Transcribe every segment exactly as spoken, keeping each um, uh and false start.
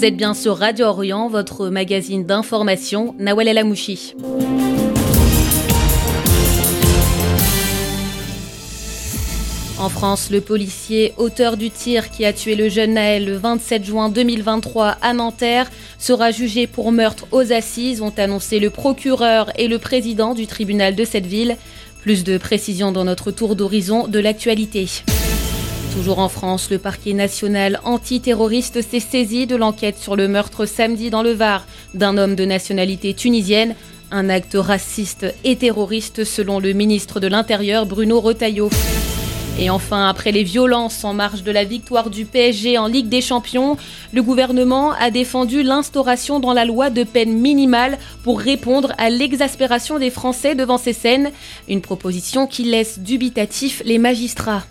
Vous êtes bien sur Radio Orient, votre magazine d'information, Nawal El Amouchi. En France, le policier auteur du tir qui a tué le jeune Naël le vingt-sept juin deux mille vingt-trois à Nanterre sera jugé pour meurtre aux assises, ont annoncé le procureur et le président du tribunal de cette ville. Plus de précisions dans notre tour d'horizon de l'actualité. Toujours en France, le parquet national antiterroriste s'est saisi de l'enquête sur le meurtre samedi dans le Var d'un homme de nationalité tunisienne. Un acte raciste et terroriste selon le ministre de l'Intérieur Bruno Retailleau. Et enfin, après les violences en marge de la victoire du P S G en Ligue des Champions, le gouvernement a défendu l'instauration dans la loi de peine minimale pour répondre à l'exaspération des Français devant ces scènes. Une proposition qui laisse dubitatifs les magistrats.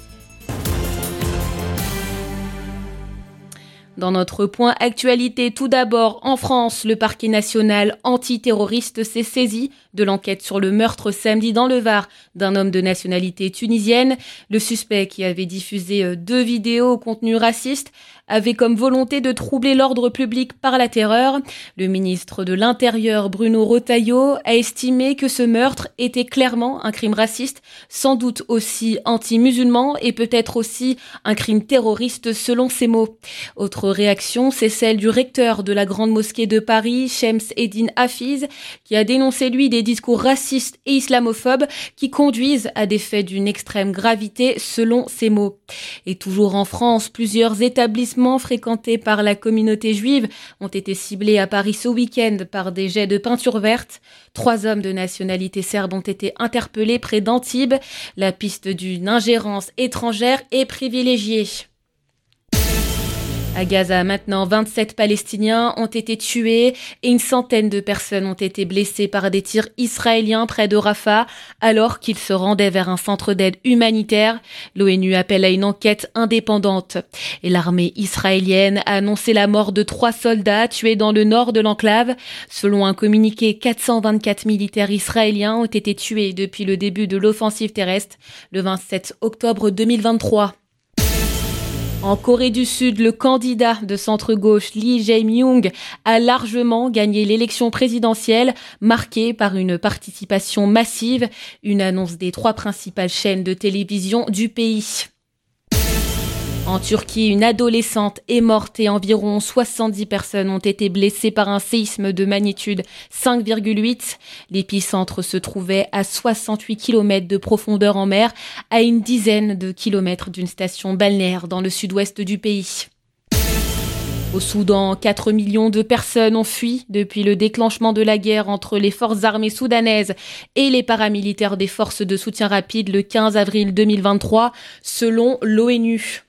Dans notre point actualité, tout d'abord, en France, le parquet national antiterroriste s'est saisi de l'enquête sur le meurtre samedi dans le Var d'un homme de nationalité tunisienne. Le suspect, qui avait diffusé deux vidéos au contenu raciste, avait comme volonté de troubler l'ordre public par la terreur. Le ministre de l'Intérieur, Bruno Retailleau, a estimé que ce meurtre était clairement un crime raciste, sans doute aussi anti-musulman et peut-être aussi un crime terroriste selon ses mots. Autre réaction, c'est celle du recteur de la Grande Mosquée de Paris, Shems Eddin Hafiz, qui a dénoncé lui des discours racistes et islamophobes qui conduisent à des faits d'une extrême gravité selon ses mots. Et toujours en France, plusieurs établissements fréquentés par la communauté juive ont été ciblés à Paris ce week-end par des jets de peinture verte. Trois hommes de nationalité serbe ont été interpellés près d'Antibes. La piste d'une ingérence étrangère est privilégiée. À Gaza, maintenant, vingt-sept Palestiniens ont été tués et une centaine de personnes ont été blessées par des tirs israéliens près de Rafah alors qu'ils se rendaient vers un centre d'aide humanitaire. L'ONU appelle à une enquête indépendante. Et l'armée israélienne a annoncé la mort de trois soldats tués dans le nord de l'enclave. Selon un communiqué, quatre cent vingt-quatre militaires israéliens ont été tués depuis le début de l'offensive terrestre le vingt-sept octobre deux mille vingt-trois. En Corée du Sud, le candidat de centre-gauche Lee Jae-myung a largement gagné l'élection présidentielle, marquée par une participation massive, une annonce des trois principales chaînes de télévision du pays. En Turquie, une adolescente est morte et environ soixante-dix personnes ont été blessées par un séisme de magnitude cinq virgule huit. L'épicentre se trouvait à soixante-huit kilomètres de profondeur en mer, à une dizaine de kilomètres d'une station balnéaire dans le sud-ouest du pays. Au Soudan, quatre millions de personnes ont fui depuis le déclenchement de la guerre entre les forces armées soudanaises et les paramilitaires des forces de soutien rapide le quinze avril deux mille vingt-trois, selon l'ONU.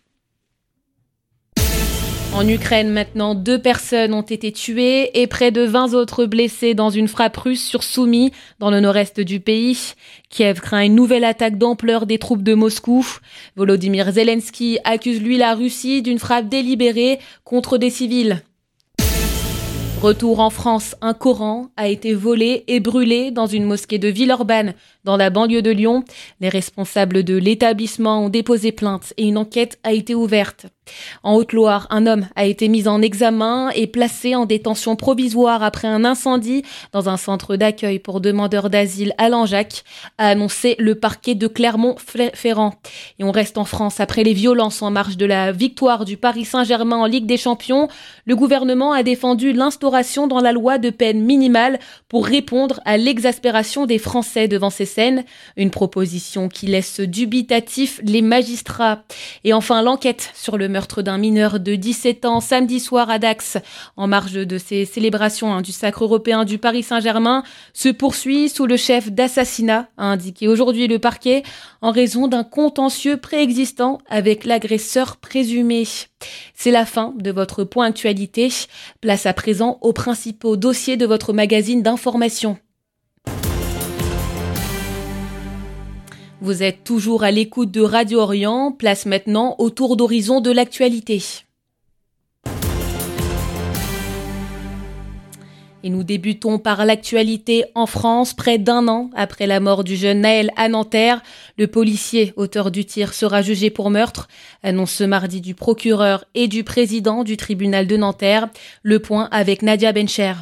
En Ukraine, maintenant, deux personnes ont été tuées et près de vingt autres blessées dans une frappe russe sur Soumy, dans le nord-est du pays. Kiev craint une nouvelle attaque d'ampleur des troupes de Moscou. Volodymyr Zelensky accuse, lui, la Russie d'une frappe délibérée contre des civils. Retour en France, un Coran a été volé et brûlé dans une mosquée de Villeurbanne, dans la banlieue de Lyon. Les responsables de l'établissement ont déposé plainte et une enquête a été ouverte. En Haute-Loire, un homme a été mis en examen et placé en détention provisoire après un incendie dans un centre d'accueil pour demandeurs d'asile à Langeac, a annoncé le parquet de Clermont-Ferrand. Et on reste en France après les violences en marge de la victoire du Paris Saint-Germain en Ligue des Champions. Le gouvernement a défendu l'instauration dans la loi de peine minimale pour répondre à l'exaspération des Français devant ces scènes. Une proposition qui laisse dubitatifs les magistrats. Et enfin, l'enquête sur le meurtre d'un mineur de dix-sept ans samedi soir à Dax, en marge de ces célébrations hein, du sacre européen du Paris Saint-Germain, se poursuit sous le chef d'assassinat, a indiqué aujourd'hui le parquet, en raison d'un contentieux préexistant avec l'agresseur présumé. C'est la fin de votre point actualité. Place à présent aux principaux dossiers de votre magazine d'information. Vous êtes toujours à l'écoute de Radio Orient. Place maintenant au tour d'horizon de l'actualité. Et nous débutons par l'actualité en France. Près d'un an après la mort du jeune Nahel à Nanterre, le policier auteur du tir sera jugé pour meurtre. Annonce ce mardi du procureur et du président du tribunal de Nanterre. Le point avec Nadia Bencher.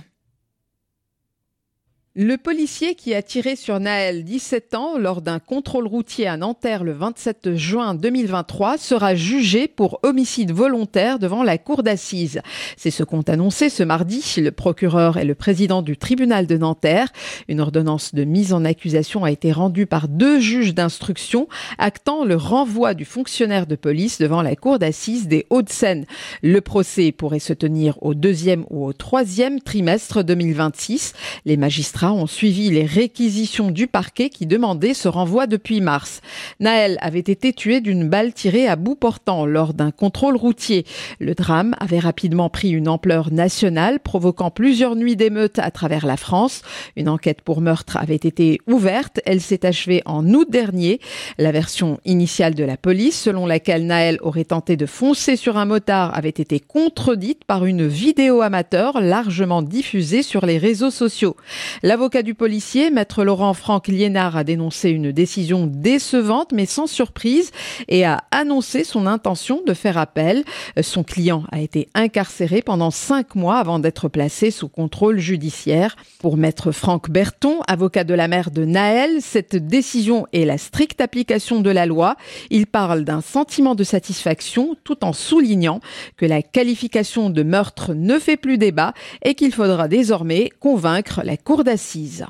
Le policier qui a tiré sur Nahel, dix-sept ans, lors d'un contrôle routier à Nanterre le vingt-sept juin deux mille vingt-trois sera jugé pour homicide volontaire devant la cour d'assises. C'est ce qu'ont annoncé ce mardi le procureur et le président du tribunal de Nanterre. Une ordonnance de mise en accusation a été rendue par deux juges d'instruction, actant le renvoi du fonctionnaire de police devant la cour d'assises des Hauts-de-Seine. Le procès pourrait se tenir au deuxième ou au troisième trimestre deux mille vingt-six. Les magistrats ont suivi les réquisitions du parquet qui demandait ce renvoi depuis mars. Nahel avait été tué d'une balle tirée à bout portant lors d'un contrôle routier. Le drame avait rapidement pris une ampleur nationale, provoquant plusieurs nuits d'émeutes à travers la France. Une enquête pour meurtre avait été ouverte. Elle s'est achevée en août dernier. La version initiale de la police, selon laquelle Nahel aurait tenté de foncer sur un motard, avait été contredite par une vidéo amateur largement diffusée sur les réseaux sociaux. L'avocat du policier, maître Laurent Franck Liénard, a dénoncé une décision décevante mais sans surprise et a annoncé son intention de faire appel. Son client a été incarcéré pendant cinq mois avant d'être placé sous contrôle judiciaire. Pour maître Franck Berton, avocat de la mère de Nahel, cette décision est la stricte application de la loi. Il parle d'un sentiment de satisfaction tout en soulignant que la qualification de meurtre ne fait plus débat et qu'il faudra désormais convaincre la cour d'assises.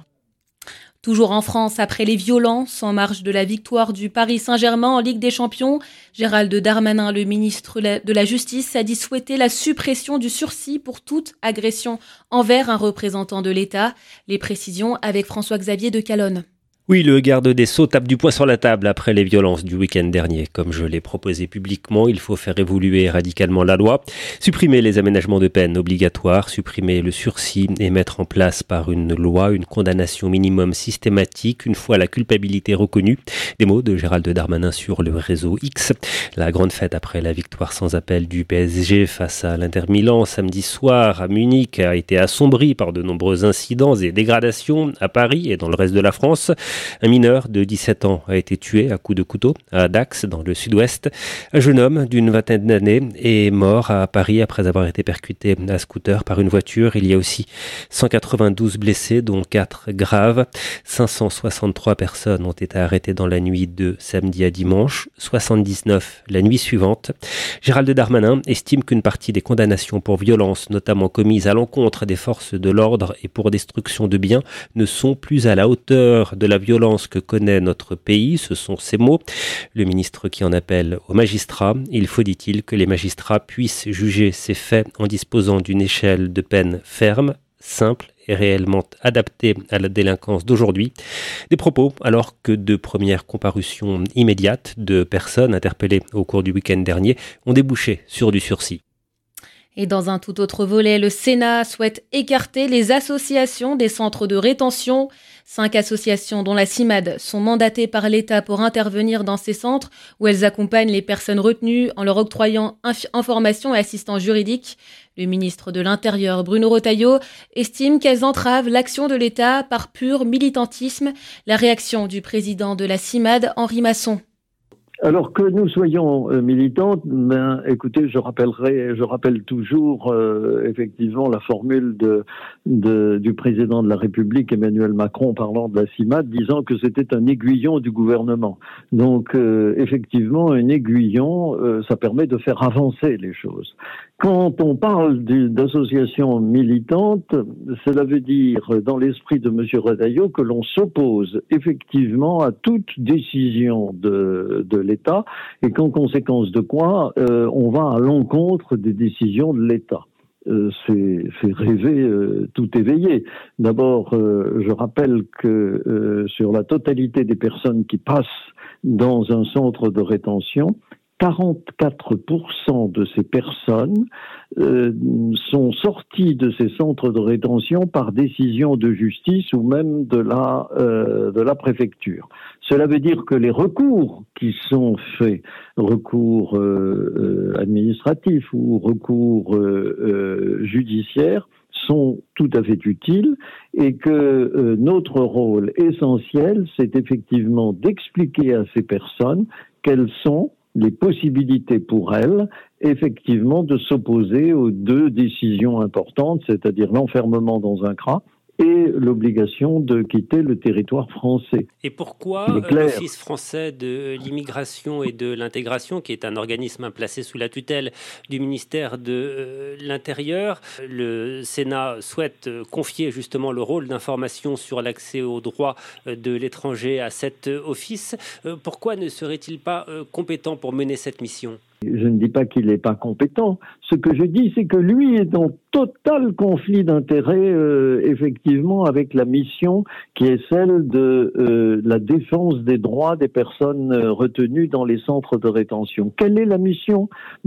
Toujours en France, après les violences en marge de la victoire du Paris Saint-Germain en Ligue des Champions, Gérald Darmanin, le ministre de la Justice, a dit souhaiter la suppression du sursis pour toute agression envers un représentant de l'État. Les précisions avec François-Xavier de Calonne. Oui, le garde des Sceaux tape du poing sur la table après les violences du week-end dernier. Comme je l'ai proposé publiquement, il faut faire évoluer radicalement la loi, supprimer les aménagements de peine obligatoires, supprimer le sursis et mettre en place par une loi une condamnation minimum systématique une fois la culpabilité reconnue. Des mots de Gérald Darmanin sur le réseau X. La grande fête après la victoire sans appel du P S G face à l'Inter Milan samedi soir à Munich a été assombrie par de nombreux incidents et dégradations à Paris et dans le reste de la France. Un mineur de dix-sept ans a été tué à coups de couteau à Dax, dans le sud-ouest. Un jeune homme d'une vingtaine d'années est mort à Paris après avoir été percuté à scooter par une voiture. Il y a aussi cent quatre-vingt-douze blessés, dont quatre graves. cinq cent soixante-trois personnes ont été arrêtées dans la nuit de samedi à dimanche, soixante-dix-neuf la nuit suivante. Gérald Darmanin estime qu'une partie des condamnations pour violences, notamment commises à l'encontre des forces de l'ordre et pour destruction de biens, ne sont plus à la hauteur de la violence que connaît notre pays, ce sont ces mots. Le ministre qui en appelle aux magistrats. Il faut, dit-il, que les magistrats puissent juger ces faits en disposant d'une échelle de peine ferme, simple et réellement adaptée à la délinquance d'aujourd'hui. Des propos alors que de premières comparutions immédiates de personnes interpellées au cours du week-end dernier ont débouché sur du sursis. Et dans un tout autre volet, le Sénat souhaite écarter les associations des centres de rétention. Cinq associations, dont la CIMAD, sont mandatées par l'État pour intervenir dans ces centres où elles accompagnent les personnes retenues en leur octroyant inf- information et assistance juridique. Le ministre de l'Intérieur, Bruno Retailleau, estime qu'elles entravent l'action de l'État par pur militantisme. La réaction du président de la CIMAD, Henri Masson. Alors que nous soyons euh, militantes, ben, écoutez, je rappellerai, je rappelle toujours euh, effectivement la formule de, de du président de la République Emmanuel Macron parlant de la CIMAD, disant que c'était un aiguillon du gouvernement. Donc euh, effectivement, un aiguillon, euh, ça permet de faire avancer les choses. Quand on parle d'associations militantes, cela veut dire, dans l'esprit de M. Retailleau, que l'on s'oppose effectivement à toute décision de, de l'État et qu'en conséquence de quoi, euh, on va à l'encontre des décisions de l'État. Euh, c'est, c'est rêver euh, tout éveillé. D'abord, euh, je rappelle que euh, sur la totalité des personnes qui passent dans un centre de rétention, quarante-quatre pour cent de ces personnes euh, sont sorties de ces centres de rétention par décision de justice ou même de la euh, de la préfecture. Cela veut dire que les recours qui sont faits, recours euh, euh, administratifs ou recours euh, euh, judiciaires, sont tout à fait utiles et que euh, notre rôle essentiel, c'est effectivement d'expliquer à ces personnes quelles sont les possibilités pour elles, effectivement, de s'opposer aux deux décisions importantes, c'est-à-dire l'enfermement dans un C R A et l'obligation de quitter le territoire français. Et pourquoi euh, l'Office français de l'immigration et de l'intégration, qui est un organisme placé sous la tutelle du ministère de euh, l'Intérieur, le Sénat souhaite euh, confier justement le rôle d'information sur l'accès aux droits euh, de l'étranger à cet euh, office. Euh, pourquoi ne serait-il pas euh, compétent pour mener cette mission ? Je ne dis pas qu'il n'est pas compétent. Ce que je dis, c'est que lui est en total conflit d'intérêts, euh, effectivement, avec la mission qui est celle de euh, la défense des droits des personnes euh, retenues dans les centres de rétention. Quelle est la mission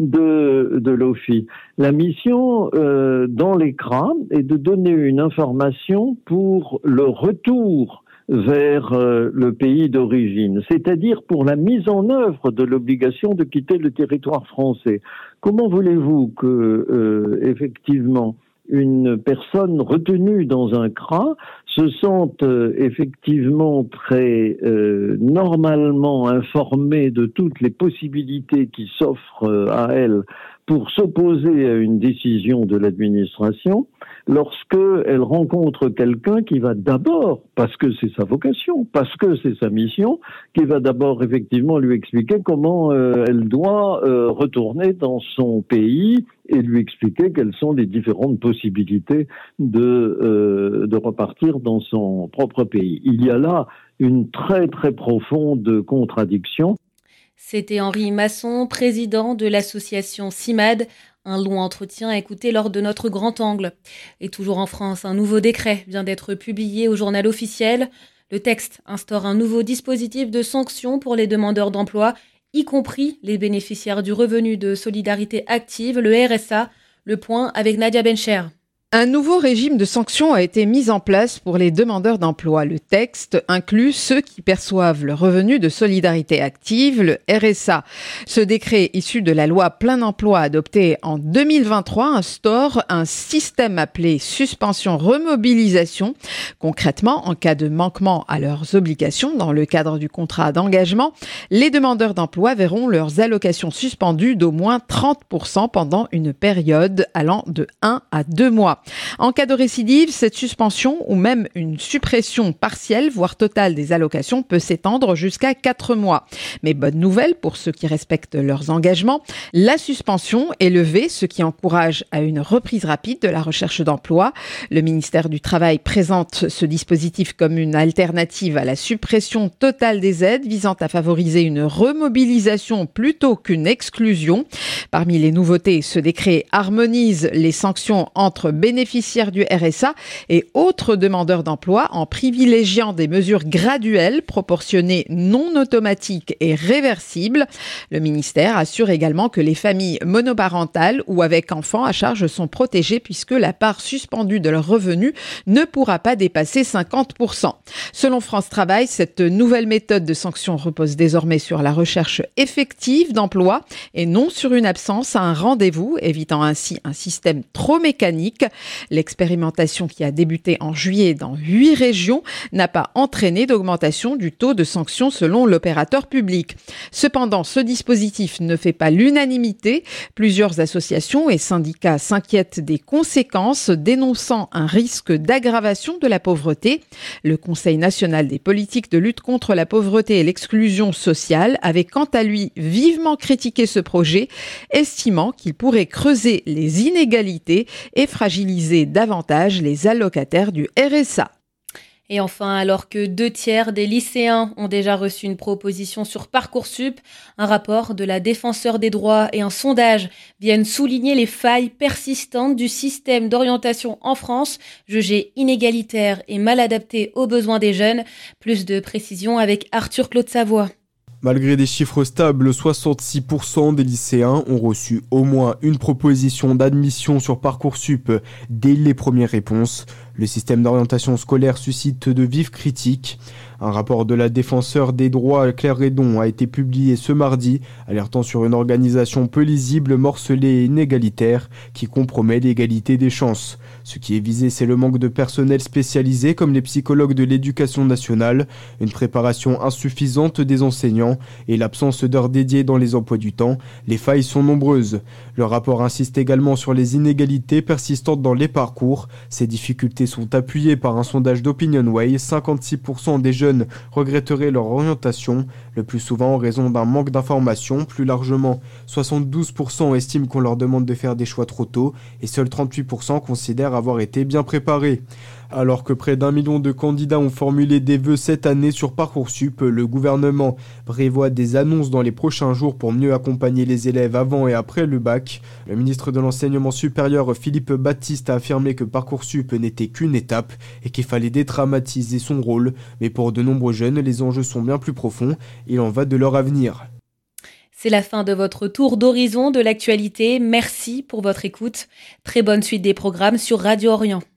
de, de l'O F I ? La mission euh, dans les C R A est de donner une information pour le retour vers euh, le pays d'origine, c'est-à-dire pour la mise en œuvre de l'obligation de quitter le territoire français. Comment voulez-vous que, euh, effectivement, une personne retenue dans un C R A se sente euh, effectivement très euh, normalement informée de toutes les possibilités qui s'offrent euh, à elle pour s'opposer à une décision de l'administration lorsque elle rencontre quelqu'un qui va d'abord, parce que c'est sa vocation, parce que c'est sa mission, qui va d'abord effectivement lui expliquer comment euh, elle doit euh, retourner dans son pays et lui expliquer quelles sont les différentes possibilités de, euh, de repartir dans son propre pays. Il y a là une très très profonde contradiction. C'était Henri Masson, président de l'association CIMAD. Un long entretien à écouter lors de notre grand angle. Et toujours en France, un nouveau décret vient d'être publié au journal officiel. Le texte instaure un nouveau dispositif de sanctions pour les demandeurs d'emploi, y compris les bénéficiaires du revenu de solidarité active, le R S A. Le point avec Nadia Bencher. Un nouveau régime de sanctions a été mis en place pour les demandeurs d'emploi. Le texte inclut ceux qui perçoivent le revenu de solidarité active, le R S A. Ce décret issu de la loi plein emploi adoptée en deux mille vingt-trois instaure un système appelé suspension remobilisation. Concrètement, en cas de manquement à leurs obligations dans le cadre du contrat d'engagement, les demandeurs d'emploi verront leurs allocations suspendues d'au moins trente pour cent pendant une période allant de un à deux mois. En cas de récidive, cette suspension ou même une suppression partielle, voire totale des allocations peut s'étendre jusqu'à quatre mois. Mais bonne nouvelle pour ceux qui respectent leurs engagements, la suspension est levée, ce qui encourage à une reprise rapide de la recherche d'emploi. Le ministère du Travail présente ce dispositif comme une alternative à la suppression totale des aides visant à favoriser une remobilisation plutôt qu'une exclusion. Parmi les nouveautés, ce décret harmonise les sanctions entre bénéficiaires bénéficiaires du R S A et autres demandeurs d'emploi en privilégiant des mesures graduelles, proportionnées, non automatiques et réversibles. Le ministère assure également que les familles monoparentales ou avec enfants à charge sont protégées puisque la part suspendue de leurs revenus ne pourra pas dépasser cinquante pour cent. Selon France Travail, cette nouvelle méthode de sanction repose désormais sur la recherche effective d'emploi et non sur une absence à un rendez-vous, évitant ainsi un système trop mécanique. L'expérimentation qui a débuté en juillet dans huit régions n'a pas entraîné d'augmentation du taux de sanctions selon l'opérateur public. Cependant, ce dispositif ne fait pas l'unanimité. Plusieurs associations et syndicats s'inquiètent des conséquences, dénonçant un risque d'aggravation de la pauvreté. Le Conseil national des politiques de lutte contre la pauvreté et l'exclusion sociale avait quant à lui vivement critiqué ce projet, estimant qu'il pourrait creuser les inégalités et fragiliser davantage les allocataires du R S A. Et enfin, alors que deux tiers des lycéens ont déjà reçu une proposition sur Parcoursup, un rapport de la Défenseure des droits et un sondage viennent souligner les failles persistantes du système d'orientation en France, jugé inégalitaire et mal adapté aux besoins des jeunes. Plus de précisions avec Arthur Claude Savoie. Malgré des chiffres stables, soixante-six pour cent des lycéens ont reçu au moins une proposition d'admission sur Parcoursup dès les premières réponses. Le système d'orientation scolaire suscite de vives critiques. Un rapport de la défenseure des droits Claire Redon a été publié ce mardi, alertant sur une organisation peu lisible, morcelée et inégalitaire qui compromet l'égalité des chances. Ce qui est visé, c'est le manque de personnel spécialisé comme les psychologues de l'éducation nationale, une préparation insuffisante des enseignants et l'absence d'heures dédiées dans les emplois du temps. Les failles sont nombreuses. Le rapport insiste également sur les inégalités persistantes dans les parcours. Ces difficultés sont appuyées par un sondage d'OpinionWay. cinquante-six pour cent des jeunes regretteraient leur orientation, le plus souvent en raison d'un manque d'informations. Plus largement, soixante-douze pour cent estiment qu'on leur demande de faire des choix trop tôt et seuls trente-huit pour cent considèrent avoir été bien préparés. Alors que près d'un million de candidats ont formulé des vœux cette année sur Parcoursup, le gouvernement prévoit des annonces dans les prochains jours pour mieux accompagner les élèves avant et après le bac. Le ministre de l'Enseignement supérieur Philippe Baptiste a affirmé que Parcoursup n'était qu'une étape et qu'il fallait dédramatiser son rôle. Mais pour de nombreux jeunes, les enjeux sont bien plus profonds. Il en va de leur avenir. C'est la fin de votre tour d'horizon de l'actualité. Merci pour votre écoute. Très bonne suite des programmes sur Radio Orient.